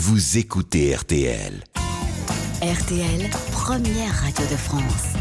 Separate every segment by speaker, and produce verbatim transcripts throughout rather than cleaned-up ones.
Speaker 1: vous écoutez R T L.
Speaker 2: R T L, première radio de France.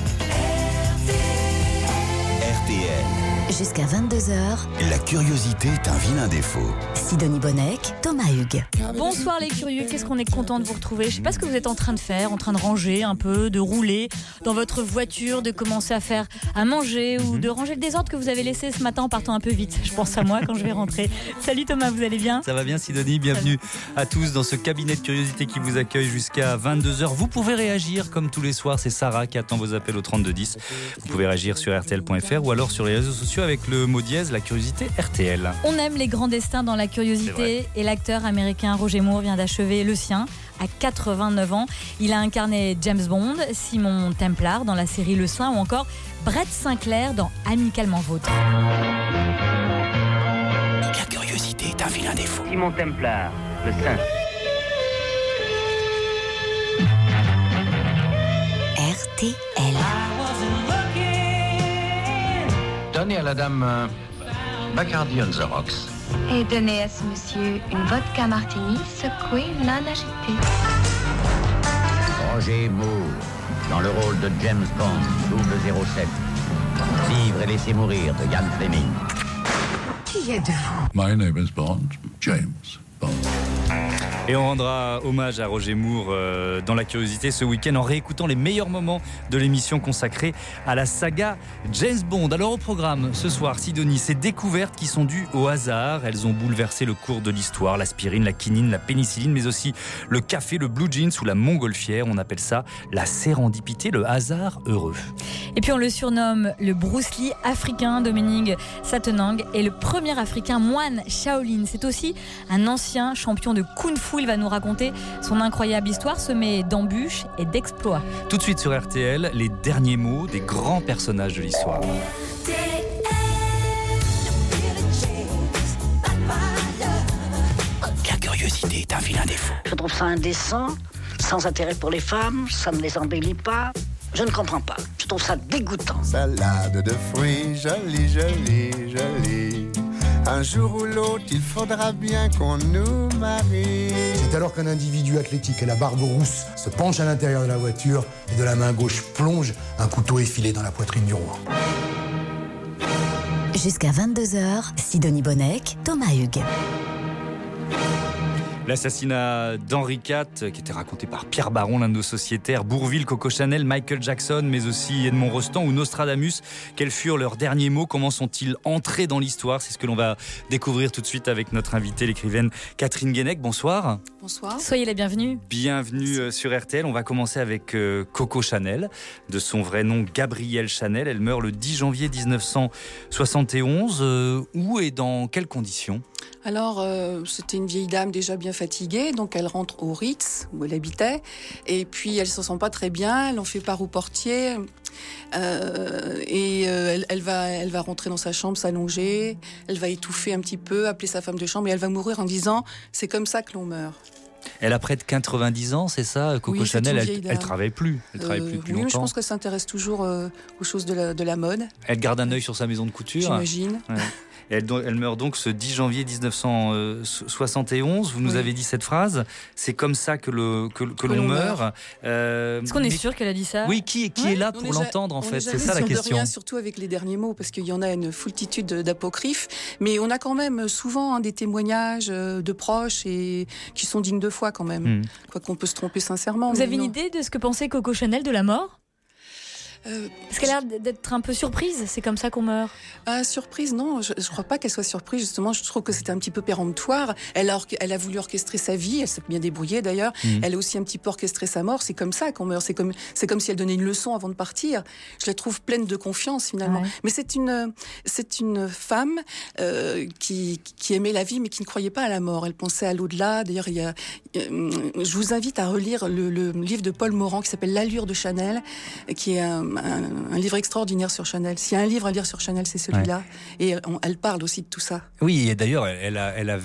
Speaker 1: R T L.
Speaker 2: Jusqu'à vingt-deux heures,
Speaker 1: La curiosité est un vilain défaut.
Speaker 2: Sidonie Bonnec, Thomas Hugues.
Speaker 3: Bonsoir les curieux, qu'est-ce qu'on est content de vous retrouver. Je sais pas ce que vous êtes en train de faire, en train de ranger un peu, de rouler dans votre voiture, de commencer à faire à manger ou de ranger le désordre que vous avez laissé ce matin en partant un peu vite. Je pense à moi quand je vais rentrer. Salut Thomas, vous allez bien ?
Speaker 4: Ça va bien Sidonie, bienvenue à tous dans ce cabinet de curiosité qui vous accueille jusqu'à vingt-deux heures. Vous pouvez réagir comme tous les soirs, c'est Sarah qui attend vos appels au trente-deux dix. Vous pouvez réagir sur R T L point F R ou alors sur les réseaux sociaux avec le mot dièse, la curiosité R T L.
Speaker 3: On aime les grands destins dans la curiosité et l'acteur américain Roger Moore vient d'achever le sien à quatre-vingt-neuf ans. Il a incarné James Bond, Simon Templar dans la série Le Saint ou encore Brett Sinclair dans Amicalement Vôtre.
Speaker 1: La curiosité est un vilain défaut.
Speaker 5: Simon Templar, le Saint.
Speaker 2: R T L.
Speaker 6: Donnez à la dame euh, Bacardi on the rocks.
Speaker 7: Et donnez à ce monsieur une vodka martini secouée non agitée.
Speaker 6: Roger Moore, dans le rôle de James Bond, double zéro sept. Vivre et laisser mourir de Ian Fleming.
Speaker 7: Qui êtes-vous ?
Speaker 8: My name is Bond, James Bond.
Speaker 4: Et on rendra hommage à Roger Moore euh, dans la curiosité ce week-end en réécoutant les meilleurs moments de l'émission consacrée à la saga James Bond. Alors au programme ce soir, Sidonie, ces découvertes qui sont dues au hasard, elles ont bouleversé le cours de l'histoire, l'aspirine, la quinine, la pénicilline, mais aussi le café, le blue jeans ou la montgolfière. On appelle ça la sérendipité, le hasard heureux.
Speaker 3: Et puis on le surnomme le Bruce Lee africain. Dominique Satenang est le premier africain moine Shaolin. C'est aussi un ancien champion de Kung Fu. Il va nous raconter son incroyable histoire semée d'embûches et d'exploits.
Speaker 4: Tout de suite sur R T L, les derniers mots des grands personnages de l'histoire.
Speaker 1: La curiosité est un vilain défaut.
Speaker 9: Je trouve ça indécent, sans intérêt pour les femmes, ça ne les embellit pas. Je ne comprends pas. Je trouve ça dégoûtant.
Speaker 10: Salade de fruits, jolie, jolie, jolie. Un jour ou l'autre, il faudra bien qu'on nous marie.
Speaker 11: C'est alors qu'un individu athlétique à la barbe rousse se penche à l'intérieur de la voiture et de la main gauche plonge un couteau effilé dans la poitrine du roi.
Speaker 2: Jusqu'à vingt-deux heures, Sidonie Bonnec, Thomas Hugues.
Speaker 4: L'assassinat d'Henri quatre, qui était raconté par Pierre Baron, l'un de nos sociétaires, Bourvil, Coco Chanel, Michael Jackson, mais aussi Edmond Rostand ou Nostradamus. Quels furent leurs derniers mots ? Comment sont-ils entrés dans l'histoire ? C'est ce que l'on va découvrir tout de suite avec notre invitée, l'écrivaine Catherine Guenec. Bonsoir.
Speaker 3: Bonsoir. Soyez les bienvenus.
Speaker 4: Bienvenue sur R T L. On va commencer avec euh, Coco Chanel, de son vrai nom Gabrielle Chanel. Elle meurt le dix janvier dix-neuf cent soixante et onze. Euh, où et dans quelles conditions ?
Speaker 12: Alors, euh, c'était une vieille dame déjà bien fatiguée, donc elle rentre au Ritz, où elle habitait, et puis elle se sent pas très bien, elle en fait part au portier, euh, et euh, elle, elle, va, elle va rentrer dans sa chambre, s'allonger, elle va étouffer un petit peu, appeler sa femme de chambre, et elle va mourir en disant « c'est comme ça que l'on meurt ».
Speaker 4: Elle a près de quatre-vingt-dix ans, c'est ça ? Coco
Speaker 12: oui,
Speaker 4: Chanel, elle, elle travaille plus. Elle travaille
Speaker 12: euh,
Speaker 4: plus depuis
Speaker 12: oui,
Speaker 4: longtemps.
Speaker 12: je pense qu'elle s'intéresse toujours euh, aux choses de la, de la mode.
Speaker 4: Elle garde un œil sur sa maison de couture.
Speaker 12: J'imagine.
Speaker 4: Ouais. Elle, elle meurt donc ce dix janvier dix-neuf cent soixante et onze. Vous nous oui. avez dit cette phrase. C'est comme ça que, le, que, que, que l'on, l'on meurt. meurt.
Speaker 3: Euh, Est-ce qu'on est mais... sûr qu'elle a dit ça ?
Speaker 4: Oui, qui, qui ouais, est là pour l'entendre en fait ? C'est ça la question.
Speaker 12: Rien, surtout avec les derniers mots, parce qu'il y en a une foultitude d'apocryphes. Mais on a quand même souvent hein, des témoignages de proches et qui sont dignes de foi quand même. Mmh. Quoi qu'on peut se tromper sincèrement.
Speaker 3: Vous avez
Speaker 12: non.
Speaker 3: une idée de ce que pensait Coco Chanel de la mort ?
Speaker 12: Euh,
Speaker 3: Parce qu'elle a l'air d'être un peu surprise, c'est comme ça qu'on meurt.
Speaker 12: Ah, surprise, non, je ne crois pas qu'elle soit surprise, justement, je trouve que c'était un petit peu péremptoire. Elle a, elle a voulu orchestrer sa vie, elle s'est bien débrouillée d'ailleurs, mmh. Elle a aussi un petit peu orchestré sa mort, c'est comme ça qu'on meurt, c'est comme, c'est comme si elle donnait une leçon avant de partir. Je la trouve pleine de confiance finalement. Ouais. Mais c'est une, c'est une femme euh, qui, qui aimait la vie mais qui ne croyait pas à la mort, elle pensait à l'au-delà. D'ailleurs, il y a, euh, je vous invite à relire le, le livre de Paul Morand qui s'appelle L'allure de Chanel, qui est un Un, un livre extraordinaire sur Chanel. S'il y a un livre à lire sur Chanel, c'est celui-là. Ouais. Et on, elle parle aussi de tout ça.
Speaker 4: Oui, et d'ailleurs, elle, a, elle avait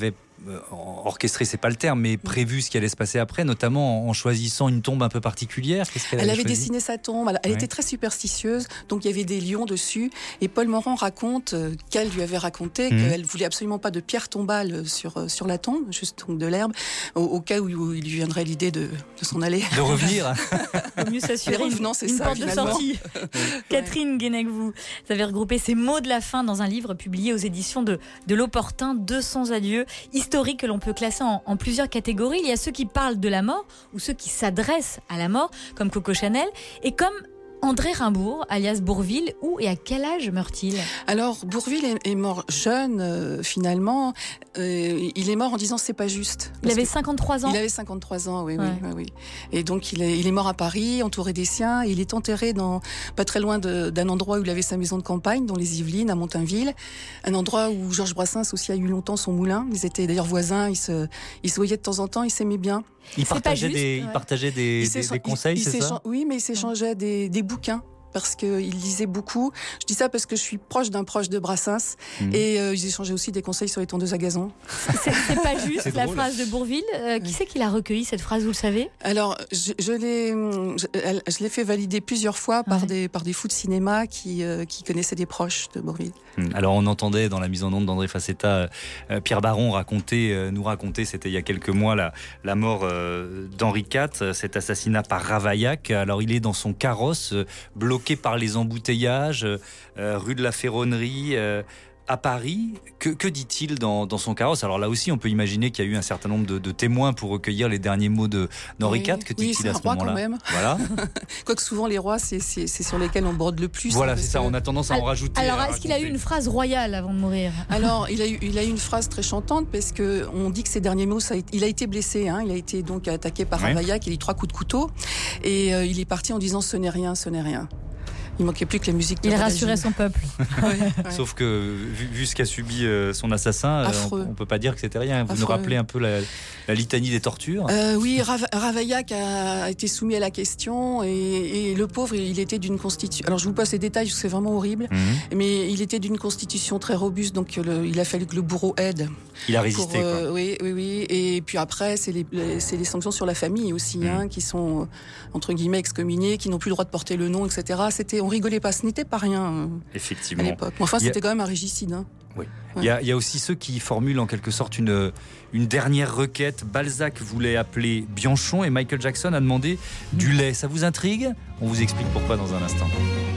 Speaker 4: orchestré, c'est pas le terme, mais prévu ce qui allait se passer après, notamment en choisissant une tombe un peu particulière. Qu'est-ce qu'elle
Speaker 12: Elle
Speaker 4: avait
Speaker 12: avait
Speaker 4: choisi
Speaker 12: dessiné sa tombe, elle, elle
Speaker 4: ouais.
Speaker 12: était très superstitieuse, donc il y avait des lions dessus, et Paul Morand raconte euh, qu'elle lui avait raconté mmh. qu'elle voulait absolument pas de pierre tombale sur, euh, sur la tombe, juste donc de l'herbe, au, au cas où, où il lui viendrait l'idée de, de s'en aller.
Speaker 4: De revenir.
Speaker 3: Au mieux s'assurer une,
Speaker 12: revenants, c'est
Speaker 3: une
Speaker 12: ça,
Speaker 3: porte
Speaker 12: finalement.
Speaker 3: de sortie. Catherine Guenec, vous avez regroupé ces mots de la fin dans un livre publié aux éditions de, de l'Opportun, deux cents adieux historiques que l'on peut classer en, en plusieurs catégories. Il y a ceux qui parlent de la mort ou ceux qui s'adressent à la mort, comme Coco Chanel, et comme André Rimbourg, alias Bourvil. Où et à quel âge meurt-il ?
Speaker 12: Alors, Bourvil est, est mort jeune, euh, finalement. Euh, il est mort en disant « c'est pas juste ».
Speaker 3: Il avait cinquante-trois ans ?
Speaker 12: Il avait cinquante-trois ans, oui,
Speaker 3: ouais.
Speaker 12: oui, oui, oui. Et donc, il est, il est mort à Paris, entouré des siens. Et il est enterré dans, pas très loin de, d'un endroit où il avait sa maison de campagne, dans les Yvelines, à Montainville. Un endroit où Georges Brassens aussi a eu longtemps son moulin. Ils étaient d'ailleurs voisins, ils se, ils se voyaient de temps en temps, ils s'aimaient bien.
Speaker 4: Il partageait,
Speaker 3: juste,
Speaker 4: des,
Speaker 3: ouais.
Speaker 4: il partageait des,
Speaker 12: il
Speaker 4: des, des conseils,
Speaker 12: il, il
Speaker 4: c'est ça ?
Speaker 12: Oui, mais il s'échangeait des, des bouquins. Parce qu'il lisait beaucoup. Je dis ça parce que je suis proche d'un proche de Brassens. Mmh. Et euh, ils échangeaient aussi des conseils sur les tondeuses à gazon.
Speaker 3: C'est, c'est pas juste
Speaker 4: c'est
Speaker 3: la
Speaker 4: drôle.
Speaker 3: phrase de Bourvil. Euh, qui c'est qui l'a recueilli, cette phrase, vous le savez ?
Speaker 12: Alors, je, je, l'ai, je, je l'ai fait valider plusieurs fois par, ouais. des, par des fous de cinéma qui, euh, qui connaissaient des proches de Bourvil.
Speaker 4: Alors, on entendait dans la mise en onde d'André Facetta, euh, Pierre Baron raconter, euh, nous raconter, c'était il y a quelques mois, la, la mort euh, d'Henri quatre, cet assassinat par Ravaillac. Alors, il est dans son carrosse, euh, bloqué par les embouteillages. Euh, rue de la Ferronnerie euh, à Paris. Que, que dit-il dans, dans son carrosse ? Alors là aussi, on peut imaginer qu'il y a eu un certain nombre de, de témoins pour recueillir les derniers mots de, d'Henri quatre.
Speaker 12: Oui,
Speaker 4: que dit-il
Speaker 12: oui, c'est
Speaker 4: à
Speaker 12: un
Speaker 4: ce
Speaker 12: roi
Speaker 4: moment-là ?
Speaker 12: quand même.
Speaker 4: Voilà.
Speaker 12: Quoique souvent les rois, c'est, c'est, c'est sur lesquels on borde le plus.
Speaker 4: Voilà,
Speaker 12: hein,
Speaker 4: c'est ça.
Speaker 12: que...
Speaker 4: On a tendance à en rajouter.
Speaker 3: Alors,
Speaker 4: à
Speaker 3: est-ce qu'il a eu une phrase royale avant de mourir ?
Speaker 12: Alors, il a eu, il a eu une phrase très chantante parce que on dit que ses derniers mots, ça a été, il a été blessé. Hein, il a été donc attaqué par ouais. Ravaillac. Il a eu trois coups de couteau et euh, il est parti en disant ce n'est rien, ce n'est rien. Il manquait plus que la musique.
Speaker 3: Il rassurait son peuple.
Speaker 12: ouais, ouais.
Speaker 4: Sauf que, vu, vu ce qu'a subi euh, son assassin, euh, on ne peut pas dire que c'était rien. Vous Affreux. Nous rappelez un peu la, la litanie des tortures.
Speaker 12: euh, Oui, Rav- Ravaillac a été soumis à la question et, et le pauvre, il était d'une constitution... Alors, je vous passe les détails parce que c'est vraiment horrible, mmh. mais il était d'une constitution très robuste, donc le, il a fallu que le bourreau aide.
Speaker 4: Il a résisté,
Speaker 12: pour, euh,
Speaker 4: quoi.
Speaker 12: Oui, oui, oui. Et puis après, c'est les, les, c'est les sanctions sur la famille aussi, mmh. hein, qui sont, entre guillemets, excommuniées, qui n'ont plus le droit de porter le nom, et cetera. C'était... On rigolait pas, ce n'était pas rien
Speaker 4: effectivement.
Speaker 12: À l'époque. Enfin, c'était
Speaker 4: a...
Speaker 12: quand même un régicide. Hein.
Speaker 4: Oui. Ouais. Il, y a, il y a aussi ceux qui formulent en quelque sorte une, une dernière requête. Balzac voulait appeler Bianchon et Michael Jackson a demandé du lait. Ça vous intrigue ? On vous explique pourquoi dans un instant.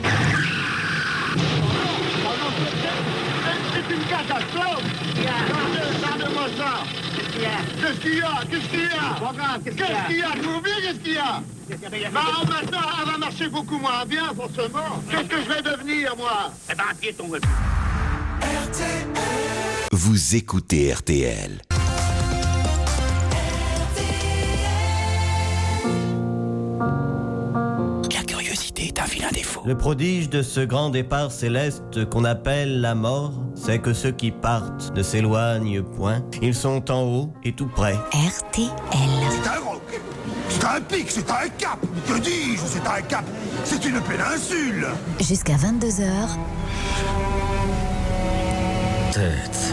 Speaker 13: C'est une catastrophe ! Regarde-moi ça ! Qu'est-ce qu'il y a ? Qu'est-ce qu'il y a ? Qu'est-ce qu'il y a ? Vous oubliez qu'est-ce qu'il y a ? Bah, maintenant, elle va marcher beaucoup moins bien, forcément. Qu'est-ce que je vais devenir, moi ? Eh ben, un piéton, ouais.
Speaker 1: R T L. Vous écoutez R T L. La curiosité est un vilain défaut.
Speaker 14: Le prodige de ce grand départ céleste qu'on appelle la mort, c'est que ceux qui partent ne s'éloignent point. Ils sont en haut et tout près.
Speaker 2: R T L.
Speaker 13: C'est un roc, c'est un pic, c'est un cap. Que dis-je, c'est un cap. C'est une péninsule.
Speaker 2: Jusqu'à vingt-deux heures.
Speaker 15: Tête.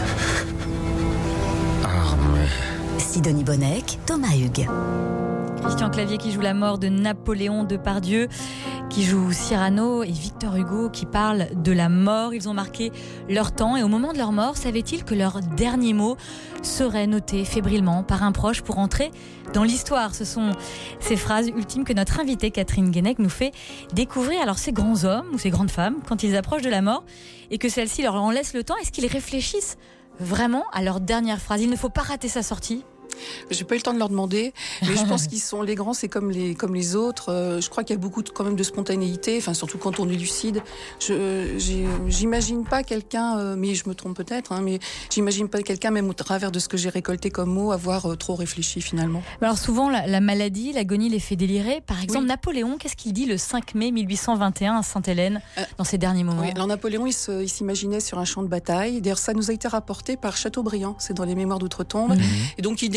Speaker 15: Armée.
Speaker 2: Sidonie Bonnec, Thomas Hugues.
Speaker 3: Christian Clavier qui joue la mort de Napoléon Depardieu, qui joue Cyrano, et Victor Hugo qui parle de la mort. Ils ont marqué leur temps et au moment de leur mort, savaient-ils que leurs derniers mots seraient notés fébrilement par un proche pour entrer dans l'histoire ? Ce sont ces phrases ultimes que notre invitée Catherine Guenec nous fait découvrir. Alors ces grands hommes ou ces grandes femmes, quand ils approchent de la mort et que celle-ci leur en laisse le temps, est-ce qu'ils réfléchissent vraiment à leur dernière phrase ? Il ne faut pas rater sa sortie.
Speaker 12: J'ai pas eu le temps de leur demander, mais je pense qu'ils sont les grands, c'est comme les comme les autres. Euh, je crois qu'il y a beaucoup de, quand même de spontanéité, enfin surtout quand on est lucide. Je j'ai, j'imagine pas quelqu'un, euh, mais je me trompe peut-être, hein, mais j'imagine pas quelqu'un, même au travers de ce que j'ai récolté comme mots, avoir euh, trop réfléchi finalement.
Speaker 3: Alors souvent la, la maladie, l'agonie les fait délirer. Par exemple, oui. Napoléon, qu'est-ce qu'il dit le cinq mai mille huit cent vingt et un à Sainte-Hélène euh, dans ses derniers moments ?
Speaker 12: Oui, alors Napoléon, il, se, il s'imaginait sur un champ de bataille. D'ailleurs, ça nous a été rapporté par Chateaubriand. C'est dans les Mémoires d'outre-tombe. Mmh. Et donc il est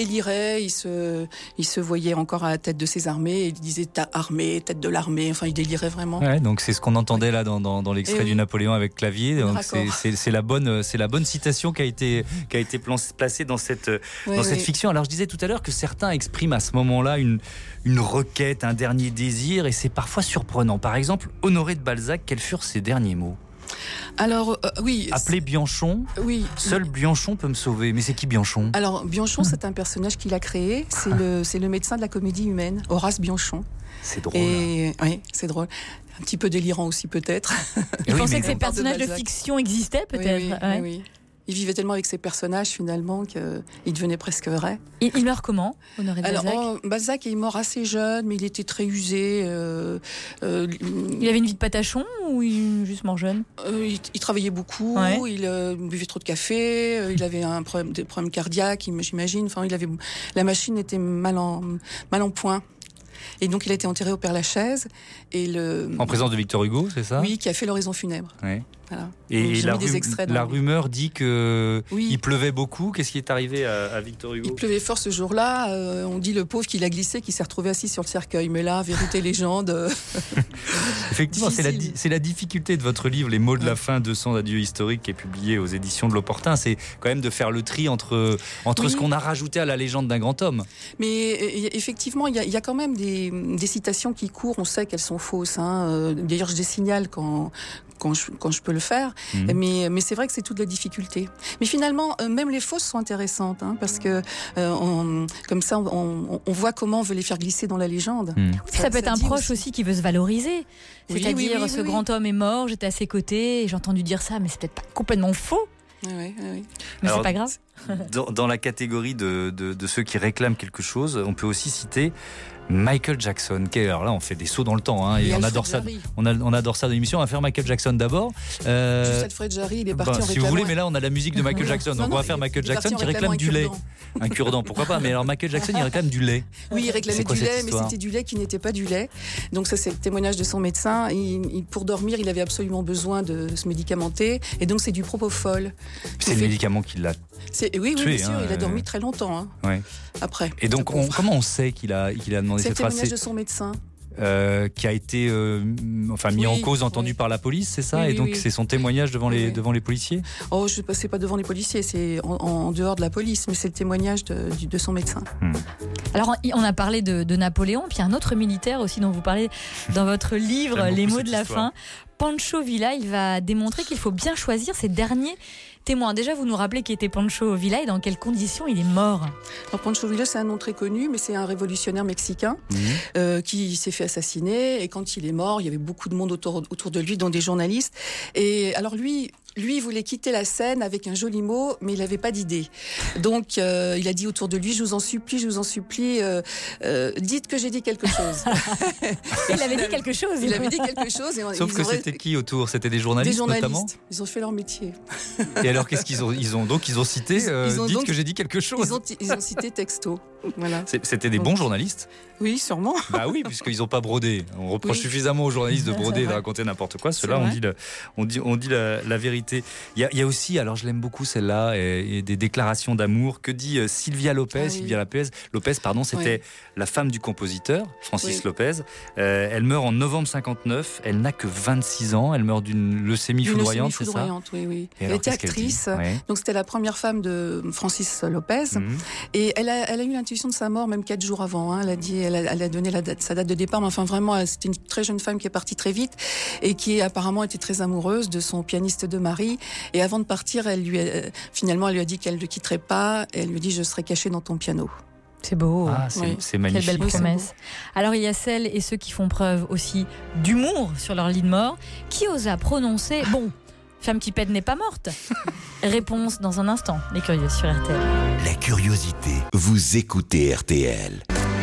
Speaker 12: délirait, il se, il se voyait encore à la tête de ses armées, et il disait ta armée, tête de l'armée, enfin il délirait vraiment.
Speaker 4: Ouais, donc c'est ce qu'on entendait là dans, dans, dans l'extrait
Speaker 12: Et
Speaker 4: du
Speaker 12: oui.
Speaker 4: Napoléon avec clavier. Donc c'est,
Speaker 12: D'accord.
Speaker 4: c'est, c'est, la bonne, c'est la bonne citation qui a été, qui a été placée dans cette,
Speaker 12: Oui,
Speaker 4: dans cette
Speaker 12: oui.
Speaker 4: fiction. Alors je disais tout à l'heure que certains expriment à ce moment-là une, une requête, un dernier désir, et c'est parfois surprenant. Par exemple, Honoré de Balzac, quels furent ses derniers mots ?
Speaker 12: Alors, euh, oui.
Speaker 4: Appelé Bianchon,
Speaker 12: oui.
Speaker 4: seul Bianchon peut me sauver. Mais c'est qui Bianchon ?
Speaker 12: Alors, Bianchon, c'est un personnage qu'il a créé. C'est le, c'est le médecin de la comédie humaine, Horace Bianchon.
Speaker 4: C'est drôle.
Speaker 12: Et, oui, c'est drôle. Un petit peu délirant aussi, peut-être.
Speaker 3: Il
Speaker 4: oui,
Speaker 3: pensait
Speaker 4: mais
Speaker 3: que ces
Speaker 12: bon.
Speaker 3: personnages de
Speaker 12: Balzac.
Speaker 3: fiction existaient, peut-être.
Speaker 12: Oui, oui,
Speaker 3: Ouais.
Speaker 12: oui, oui. Il vivait tellement avec ses personnages, finalement, qu'il devenait presque vrai.
Speaker 3: Il, il meurt comment, Honoré de
Speaker 12: Alors,
Speaker 3: Balzac ?
Speaker 12: oh, Balzac est mort assez jeune, mais il était très usé. Euh, euh,
Speaker 3: Il avait une vie de patachon ou il est juste mort jeune ?
Speaker 12: euh, il, il travaillait beaucoup,
Speaker 3: Ouais.
Speaker 12: il euh, buvait trop de café, euh, il avait un problème, des problèmes cardiaques, il- j'imagine. Enfin, il avait, la machine était mal en, mal en point. Et donc, il a été enterré au Père-Lachaise. Et le,
Speaker 4: En présence de Victor Hugo, c'est ça ?
Speaker 12: oui, qui a fait l'oraison funèbre.
Speaker 4: Ouais.
Speaker 12: Voilà. Donc,
Speaker 4: Et
Speaker 12: j'ai
Speaker 4: la,
Speaker 12: mis des
Speaker 4: ru-
Speaker 12: extraits dans
Speaker 4: la
Speaker 12: le-
Speaker 4: rumeur dit que
Speaker 12: Oui.
Speaker 4: il pleuvait beaucoup. Qu'est-ce qui est arrivé à, à Victor Hugo ?
Speaker 12: Il pleuvait fort ce jour-là. Euh, on dit le pauvre qu'il a glissé, qu'il s'est retrouvé assis sur le cercueil. Mais là, vérité légende. euh,
Speaker 4: Effectivement, c'est la,
Speaker 12: difficile.
Speaker 4: di- c'est la difficulté de votre livre, Les mots de la fin, deux cents adieux historiques, qui est publié aux éditions de L'Opportun. C'est quand même de faire le tri entre, entre
Speaker 12: Oui.
Speaker 4: ce qu'on a rajouté à la légende d'un grand homme.
Speaker 12: Mais euh, effectivement, il y, a- il y a quand même des, des citations qui courent. On sait qu'elles sont fausses. Hein. Euh, D'ailleurs, je les signale quand, quand, je, quand je peux le faire.
Speaker 4: Mhm.
Speaker 12: Mais, mais c'est vrai que c'est toute la difficulté. Mais finalement, euh, même les fausses sont intéressantes. Hein, parce que euh, on, comme ça, on, on voit comment on veut les faire glisser dans la légende.
Speaker 4: Mhm.
Speaker 3: Ça, ça peut être un
Speaker 12: dit
Speaker 3: proche aussi. qui veut se valoriser.
Speaker 12: Oui,
Speaker 3: C'est-à-dire,
Speaker 12: oui, oui,
Speaker 3: ce
Speaker 12: oui,
Speaker 3: grand homme est mort, j'étais à ses côtés, et j'ai entendu dire ça, mais c'est peut-être pas complètement faux.
Speaker 12: Oui, oui, oui.
Speaker 3: Mais
Speaker 4: Alors,
Speaker 3: c'est pas grave.
Speaker 4: Dans, dans la catégorie de, de, de ceux qui réclament quelque chose, on peut aussi citer Michael Jackson. Qui est- alors là, on fait des sauts dans le temps, hein, et,
Speaker 12: Et
Speaker 4: on
Speaker 12: Alfred
Speaker 4: adore ça.
Speaker 12: Jarry.
Speaker 4: On, a- on adore ça dans l'émission. On va faire Michael Jackson d'abord. Euh,
Speaker 12: Juste Alfred Jarry, il est parti
Speaker 4: bah,
Speaker 12: en
Speaker 4: si vous
Speaker 12: réclamant-
Speaker 4: voulez, mais là, on a la musique de Michael Jackson.
Speaker 12: Non,
Speaker 4: Donc,
Speaker 12: non,
Speaker 4: on va faire
Speaker 12: il-
Speaker 4: Michael
Speaker 12: il est parti
Speaker 4: Jackson
Speaker 12: en
Speaker 4: qui réclame
Speaker 12: réclamant
Speaker 4: du
Speaker 12: un
Speaker 4: lait.
Speaker 12: cure-dent.
Speaker 4: Un cure-dent, pourquoi pas. Mais alors, Michael Jackson, il réclame du lait.
Speaker 12: Oui, il réclamait
Speaker 4: C'est quoi
Speaker 12: du
Speaker 4: cette
Speaker 12: lait, mais
Speaker 4: histoire
Speaker 12: c'était du lait qui n'était pas du lait. Donc ça, c'est le témoignage de son médecin. Il, il- pour dormir, il avait absolument besoin de se médicamenter. Et donc, c'est du propofol.
Speaker 4: C'est le médicament qui l'a.
Speaker 12: C'est- Oui, oui,
Speaker 4: tué,
Speaker 12: bien sûr,
Speaker 4: hein,
Speaker 12: il a
Speaker 4: euh.
Speaker 12: dormi très longtemps, hein,
Speaker 4: Ouais.
Speaker 12: après.
Speaker 4: Et donc, on- comment on sait qu'il a, qu'il a demandé
Speaker 12: C'est le
Speaker 4: cette phrase
Speaker 12: témoignage
Speaker 4: C'est-
Speaker 12: de son médecin.
Speaker 4: euh, qui a été euh, enfin, mis
Speaker 12: Oui,
Speaker 4: en cause, entendu
Speaker 12: oui.
Speaker 4: par la police, c'est ça
Speaker 12: Oui,
Speaker 4: Et
Speaker 12: oui,
Speaker 4: donc,
Speaker 12: oui.
Speaker 4: c'est son témoignage devant, les,
Speaker 12: Oui.
Speaker 4: devant les policiers
Speaker 12: Oh, je ne passais pas devant les policiers, c'est en, en dehors de la police, mais c'est le témoignage de, du- de son médecin.
Speaker 4: Hmm.
Speaker 3: Alors, on a parlé de, de Napoléon, puis il y a un autre militaire aussi dont vous parlez dans votre livre,
Speaker 4: J'aime
Speaker 3: Les
Speaker 4: beaucoup
Speaker 3: mots
Speaker 4: cette
Speaker 3: de la
Speaker 4: histoire.
Speaker 3: fin. Pancho Villa, il va démontrer qu'il faut bien choisir ses derniers témoins. Déjà, vous nous rappelez qui était Pancho Villa et dans quelles conditions il est mort.
Speaker 12: Alors, Pancho Villa, c'est un nom très connu, mais c'est un révolutionnaire mexicain euh, qui s'est fait assassiner. Et quand il est mort, il y avait beaucoup de monde autour, autour de lui, dont des journalistes. Et alors lui, lui, il voulait quitter la scène avec un joli mot, mais il n'avait pas d'idée. Donc, euh, il a dit autour de lui, je vous en supplie, je vous en supplie, euh, euh, dites que j'ai dit quelque chose.
Speaker 3: Il avait dit quelque chose.
Speaker 12: Il avait dit quelque chose. Et on-
Speaker 4: Sauf
Speaker 12: ils
Speaker 4: que
Speaker 12: ont-
Speaker 4: c'était qui autour C'était des
Speaker 12: des
Speaker 4: journalistes,
Speaker 12: journalistes.
Speaker 4: notamment
Speaker 12: Ils ont fait leur métier.
Speaker 4: Et alors, qu'est-ce qu'ils ont Ils ont donc ils ont cité
Speaker 12: Ils-
Speaker 4: euh,
Speaker 12: ils ont
Speaker 4: dites
Speaker 12: donc-
Speaker 4: que j'ai dit quelque chose.
Speaker 12: Ils ont, ils ont cité texto. Voilà.
Speaker 4: C'est- C'était des
Speaker 12: Donc-
Speaker 4: bons journalistes.
Speaker 12: Oui, sûrement.
Speaker 4: Bah oui, puisqu'ils n'ont pas brodé. On reproche
Speaker 12: Oui.
Speaker 4: suffisamment aux journalistes de
Speaker 12: C'est
Speaker 4: broder et de
Speaker 12: vrai.
Speaker 4: raconter n'importe quoi.
Speaker 12: C'est
Speaker 4: Ceux-là, on
Speaker 12: vrai.
Speaker 4: dit, le- on dit, on dit la, la vérité. Il y, a, il y a aussi, alors je l'aime beaucoup celle-là, et, et des déclarations d'amour. Que dit euh, Sylvia Lopez
Speaker 12: Ah oui.
Speaker 4: Sylvia Lopez, Lopez pardon, c'était
Speaker 12: Oui.
Speaker 4: la femme du compositeur, Francis
Speaker 12: Oui.
Speaker 4: Lopez. Euh, elle meurt en novembre cinquante-neuf. Elle n'a que vingt-six ans. Elle meurt d'une leucémie
Speaker 12: Une
Speaker 4: foudroyante,
Speaker 12: leucémie
Speaker 4: c'est ça
Speaker 12: foudroyante, oui, oui.
Speaker 4: Et
Speaker 12: Elle
Speaker 4: alors,
Speaker 12: était
Speaker 4: qu'est-ce qu'elle dit
Speaker 12: actrice.
Speaker 4: Ouais.
Speaker 12: Donc c'était la première femme de Francis Lopez.
Speaker 4: Mhm.
Speaker 12: Et elle a, elle a eu l'intuition de sa mort même quatre jours avant. Hein. Elle a dit, elle a, elle a donné la date, sa date de départ. Mais enfin vraiment, elle- c'était une très jeune femme qui est partie très vite et qui apparemment était très amoureuse de son pianiste de mari. Et avant de partir, elle lui a, finalement, elle lui a dit qu'elle ne le quitterait pas. Et elle lui dit, je serai cachée dans ton piano.
Speaker 3: C'est beau.
Speaker 4: Ah, c'est
Speaker 12: Oui.
Speaker 4: c'est
Speaker 3: Quelle
Speaker 4: magnifique.
Speaker 3: belle
Speaker 12: Oui, c'est
Speaker 3: promesse. Alors il y a celles et ceux qui font preuve aussi d'humour sur leur lit de mort. Qui osa prononcer « Bon, femme qui pète n'est pas morte ». Réponse dans un instant, les curieux sur R T L.
Speaker 1: La curiosité. Vous écoutez R T L.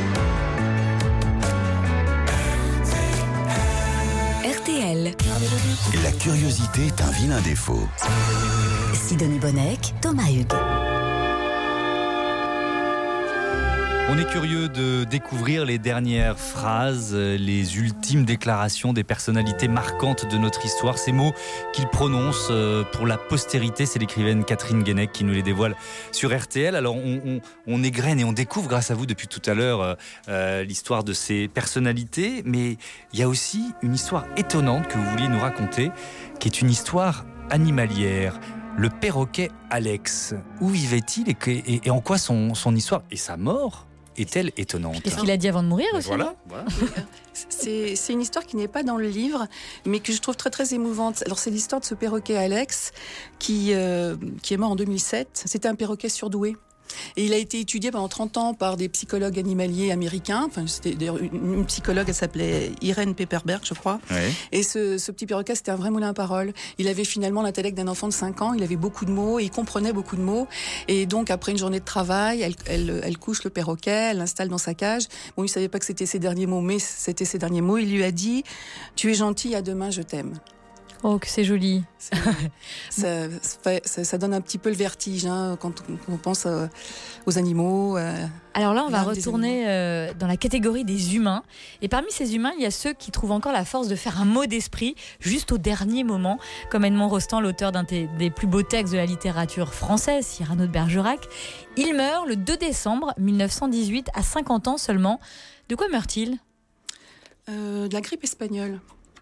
Speaker 2: R T L.
Speaker 1: La curiosité est un vilain défaut.
Speaker 2: Sidonie Bonnec, Thomas Hugues.
Speaker 4: On est curieux de découvrir les dernières phrases, les ultimes déclarations des personnalités marquantes de notre histoire. Ces mots qu'ils prononcent pour la postérité, c'est l'écrivaine Catherine Guenec qui nous les dévoile sur R T L. Alors on, on, on égrène et on découvre grâce à vous depuis tout à l'heure euh, l'histoire de ces personnalités, mais il y a aussi une histoire étonnante que vous vouliez nous raconter, qui est une histoire animalière. Le perroquet Alex, où vivait-il et, et, et en quoi son, son histoire et sa mort est-elle étonnante?
Speaker 3: Qu'est-ce qu'il a dit avant de mourir aussi?
Speaker 4: Voilà, voilà.
Speaker 12: C'est, c'est une histoire qui n'est pas dans le livre, mais que je trouve très très émouvante. Alors c'est l'histoire de ce perroquet Alex qui, euh, qui est mort en deux mille sept. C'était un perroquet surdoué. Et il a été étudié pendant trente ans par des psychologues animaliers américains. Enfin, c'était d'ailleurs une, une psychologue, elle s'appelait Irene Pepperberg, je crois. Ouais. Et ce, ce petit perroquet, c'était un vrai moulin à paroles. Il avait finalement l'intellect d'un enfant de cinq ans. Il avait beaucoup de mots et il comprenait beaucoup de mots. Et donc, après une journée de travail, elle, elle, elle couche le perroquet, elle l'installe dans sa cage. Bon, il savait pas que c'était ses derniers mots, mais c'était ses derniers mots. Il lui a dit « Tu es gentil, à demain, je t'aime ».
Speaker 3: Oh, que c'est joli.
Speaker 12: ça, ça, ça donne un petit peu le vertige hein, quand on pense euh, aux animaux. Euh,
Speaker 3: Alors là, on va retourner euh, dans la catégorie des humains. Et parmi ces humains, il y a ceux qui trouvent encore la force de faire un mot d'esprit juste au dernier moment, comme Edmond Rostand, l'auteur d'un des, des plus beaux textes de la littérature française, Cyrano de Bergerac. Il meurt le deux décembre mille neuf cent dix-huit, à cinquante ans seulement. De quoi meurt-il ?
Speaker 12: euh, De la grippe espagnole.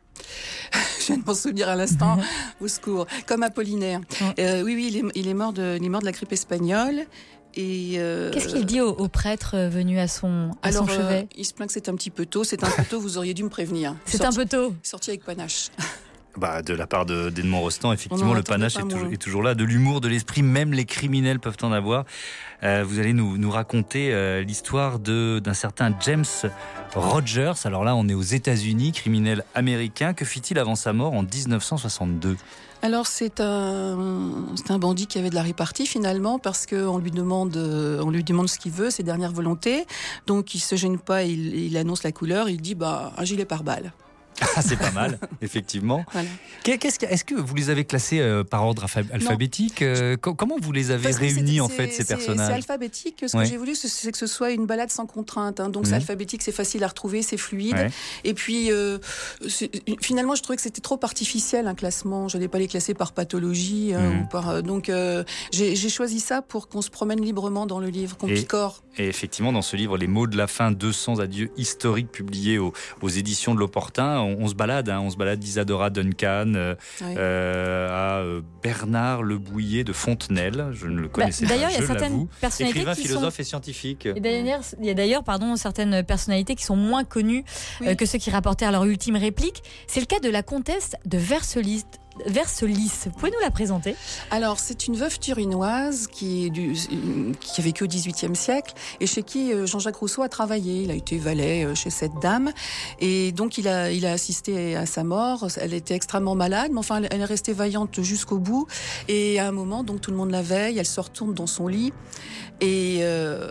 Speaker 12: Je viens de m'en souvenir à l'instant, au secours, comme Apollinaire. Euh, oui, oui, il est, il est mort de, il est mort de la grippe espagnole. Et euh,
Speaker 3: qu'est-ce qu'il dit au, au prêtre venu à son, à
Speaker 12: alors,
Speaker 3: son chevet?
Speaker 12: euh, Il se plaint que c'est un petit peu tôt. C'est un peu tôt, vous auriez dû me prévenir.
Speaker 3: C'est
Speaker 12: sorti,
Speaker 3: un peu tôt.
Speaker 12: Sorti avec panache.
Speaker 4: Bah, de la part de, d'Edmond Rostand, effectivement,
Speaker 12: non,
Speaker 4: le panache est toujours, est toujours là. De l'humour, de l'esprit, même les criminels peuvent en avoir. Euh, vous allez nous, nous raconter euh, l'histoire de, d'un certain James Rogers. Alors là, on est aux États-Unis, criminel américain. Que fit-il avant sa mort en dix-neuf cent soixante-deux?
Speaker 12: Alors c'est un, c'est un bandit qui avait de la répartie finalement parce qu'on lui demande, on lui demande ce qu'il veut, ses dernières volontés. Donc il se gêne pas, il, il annonce la couleur, il dit bah un gilet pare-balles.
Speaker 4: Ah, c'est pas mal, effectivement.
Speaker 12: Voilà.
Speaker 4: Qu'est-ce que, est-ce que vous les avez classés euh, par ordre alphabétique euh, Comment vous les avez réunis, en fait, ces
Speaker 12: c'est,
Speaker 4: personnages?
Speaker 12: C'est alphabétique. Ce ouais. que j'ai voulu, c'est que ce soit une balade sans contrainte. Hein. Donc, mmh. c'est alphabétique, c'est facile à retrouver, c'est fluide. Ouais. Et puis, euh, c'est, finalement, je trouvais que c'était trop artificiel, un classement. Je n'allais pas les classer par pathologie. Mmh. Hein, ou par, donc, euh, j'ai, j'ai choisi ça pour qu'on se promène librement dans le livre, qu'on et, picore.
Speaker 4: Et effectivement, dans ce livre, Les mots de la fin, deux cents adieux historiques publiés aux, aux éditions de L'Opportun, on, on se balade, hein, on se balade d'Isadora Duncan euh, oui. euh, à euh, Bernard Le Bouillet de Fontenelle. Je ne le connaissais
Speaker 3: bah,
Speaker 4: pas,
Speaker 3: d'ailleurs,
Speaker 4: je
Speaker 3: il y a certaines
Speaker 4: l'avoue.
Speaker 3: Personnalités
Speaker 4: Écrivain,
Speaker 3: qui
Speaker 4: philosophe
Speaker 3: sont...
Speaker 4: et scientifique.
Speaker 3: Et d'ailleurs, il y a d'ailleurs pardon, certaines personnalités qui sont moins connues oui. euh, que ceux qui rapportèrent leur ultime réplique. C'est le cas de la comtesse de Verselis. Verselis, vous pouvez nous la présenter?
Speaker 12: Alors, c'est une veuve turinoise qui, est du, qui a vécu au dix-huitième siècle et chez qui Jean-Jacques Rousseau a travaillé. Il a été valet chez cette dame et donc il a, il a assisté à sa mort. Elle était extrêmement malade, mais enfin, elle est restée vaillante jusqu'au bout. Et à un moment, donc tout le monde la veille, elle se retourne dans son lit et... Euh,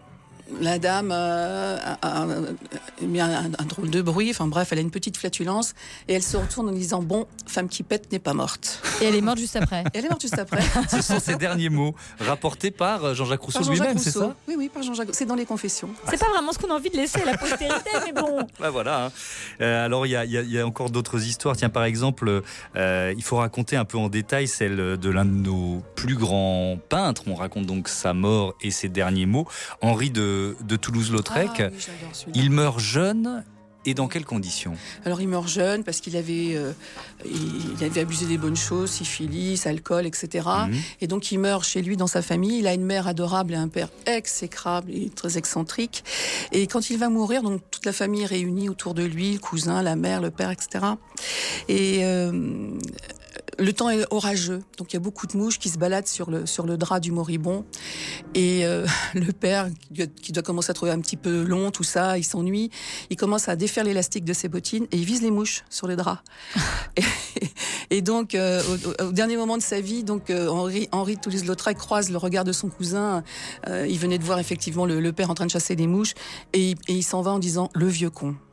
Speaker 12: la dame euh, a, a, a mis un, un, un drôle de bruit, enfin bref, elle a une petite flatulence et elle se retourne en disant « Bon, femme qui pète n'est pas morte ».
Speaker 3: Et elle est morte juste après.
Speaker 12: Et elle est morte juste après.
Speaker 4: Ce sont ses derniers mots, rapportés par Jean-Jacques Rousseau
Speaker 12: par Jean-Jacques
Speaker 4: lui-même,
Speaker 12: Rousseau.
Speaker 4: c'est ça?
Speaker 12: Oui, oui, par Jean-Jacques. C'est dans les Confessions.
Speaker 3: C'est pas vraiment ce qu'on a envie de laisser à la postérité, mais bon.
Speaker 4: Ben voilà. Hein. Euh, alors, il y a, y, a, y a encore d'autres histoires. Tiens, par exemple, euh, il faut raconter un peu en détail celle de l'un de nos plus grands peintres. On raconte donc sa mort et ses derniers mots. Henri de, de Toulouse-Lautrec. Ah, oui, il meurt jeune et dans quelles conditions?
Speaker 12: Alors il meurt jeune parce qu'il avait, euh, il avait abusé des bonnes choses, syphilis, alcool, et cetera. Mmh. Et donc il meurt chez lui dans sa famille. Il a une mère adorable et un père exécrable et très excentrique. Et quand il va mourir, donc toute la famille est réunie autour de lui, le cousin, la mère, le père, et cetera. Et euh, le temps est orageux, donc il y a beaucoup de mouches qui se baladent sur le, sur le drap du moribond. Et euh, le père, qui doit commencer à trouver un petit peu long, tout ça, il s'ennuie. Il commence à défaire l'élastique de ses bottines et il vise les mouches sur le drap. et, et donc, euh, au, au dernier moment de sa vie, donc euh, Henri, Henri de Toulouse-Lautrec croise le regard de son cousin. Euh, il venait de voir effectivement le, le père en train de chasser les mouches et, et il s'en va en disant « le vieux con ».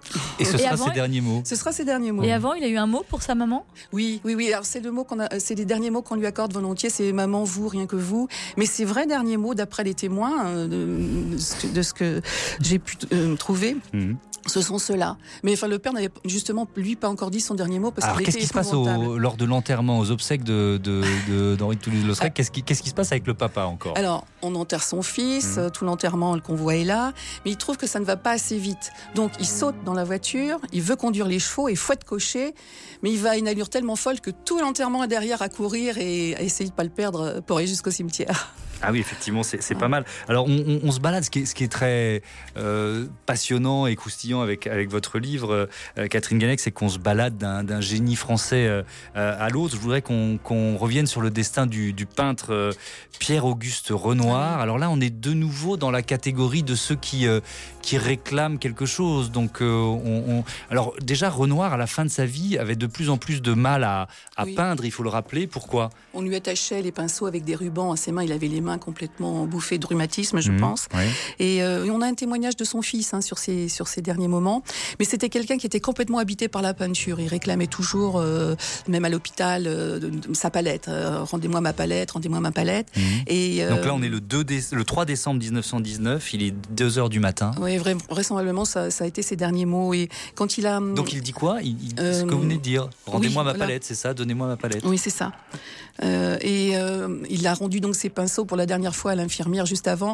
Speaker 4: Et ce
Speaker 3: Et
Speaker 4: sera
Speaker 3: avant,
Speaker 4: ses derniers mots.
Speaker 12: Ce sera ses derniers mots.
Speaker 3: Et avant, il a eu un mot pour sa maman ?
Speaker 12: Oui, oui, oui. Alors c'est le mot qu'on a, c'est les derniers mots qu'on lui accorde volontiers. C'est maman, vous, rien que vous. Mais ses vrais derniers mots, d'après les témoins, euh, de, de, ce que, de ce que j'ai pu euh, trouver. Mmh. Ce sont ceux-là. Mais enfin, le père n'avait justement, lui, pas encore dit son dernier mot parce
Speaker 4: Alors,
Speaker 12: qu'il
Speaker 4: qu'est-ce
Speaker 12: était
Speaker 4: qui se passe au, lors de l'enterrement, aux obsèques de, de, de, d'Henri de Toulouse-Lautrec ? Qu'est-ce qui, qu'est-ce qui se passe avec le papa encore ?
Speaker 12: Alors, on enterre son fils, mmh. tout l'enterrement, le convoi est là, mais il trouve que ça ne va pas assez vite. Donc, il saute dans la voiture, il veut conduire les chevaux et fouette cocher, mais il va à une allure tellement folle que tout l'enterrement est derrière à courir et à essayer de ne pas le perdre pour aller jusqu'au cimetière.
Speaker 4: Ah oui, effectivement, c'est, c'est pas mal. Alors, on, on, on se balade, ce qui est, ce qui est très euh, passionnant et croustillant avec, avec votre livre, euh, Catherine Guenec, c'est qu'on se balade d'un, d'un génie français euh, à l'autre. Je voudrais qu'on, qu'on revienne sur le destin du, du peintre euh, Pierre-Auguste Renoir. Alors là, on est de nouveau dans la catégorie de ceux qui, euh, qui réclament quelque chose. Donc, euh, on, on... Alors déjà, Renoir, à la fin de sa vie, avait de plus en plus de mal à, à oui. peindre, il faut le rappeler. Pourquoi ?
Speaker 12: On lui attachait les pinceaux avec des rubans à ses mains, il avait les mains complètement bouffées de rhumatisme, je mmh, pense. Oui. Et euh, on a un témoignage de son fils hein, sur, ses, sur ses derniers moments. Mais c'était quelqu'un qui était complètement habité par la peinture. Il réclamait toujours, euh, même à l'hôpital, euh, de, de, sa palette. Euh, rendez-moi ma palette, rendez-moi ma palette. Mmh. Et, euh,
Speaker 4: Donc là, on est le, deux dé- le trois décembre dix-neuf cent dix-neuf, il est deux heures du matin.
Speaker 12: Oui, vra- vraisemblablement, ça, ça a été ses derniers mots. Et quand il a...
Speaker 4: Donc il dit quoi il, il, euh, Ce que vous venez de dire. Rendez-moi oui, ma voilà. palette, c'est ça ? Donnez-moi ma palette.
Speaker 12: Oui, c'est ça. Euh, et euh, il a rendu donc ses pinceaux pour la dernière fois à l'infirmière juste avant.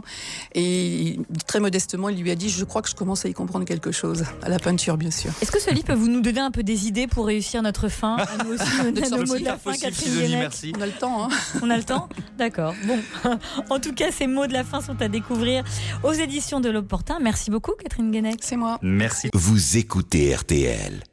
Speaker 12: Et très modestement, il lui a dit « Je crois que je commence à y comprendre quelque chose. » À la peinture, bien sûr.
Speaker 3: Est-ce que ce livre peut vous nous donner un peu des idées pour réussir notre fin ? À nous aussi, on a le mot de la fin, Catherine Guenec.
Speaker 4: Merci.
Speaker 12: On a le temps. Hein.
Speaker 3: On a le temps ? D'accord. Bon. En tout cas, ces mots de la fin sont à découvrir aux éditions de L'Opportun. Merci beaucoup, Catherine Guenec.
Speaker 12: C'est moi.
Speaker 4: Merci.
Speaker 1: Vous écoutez R T L.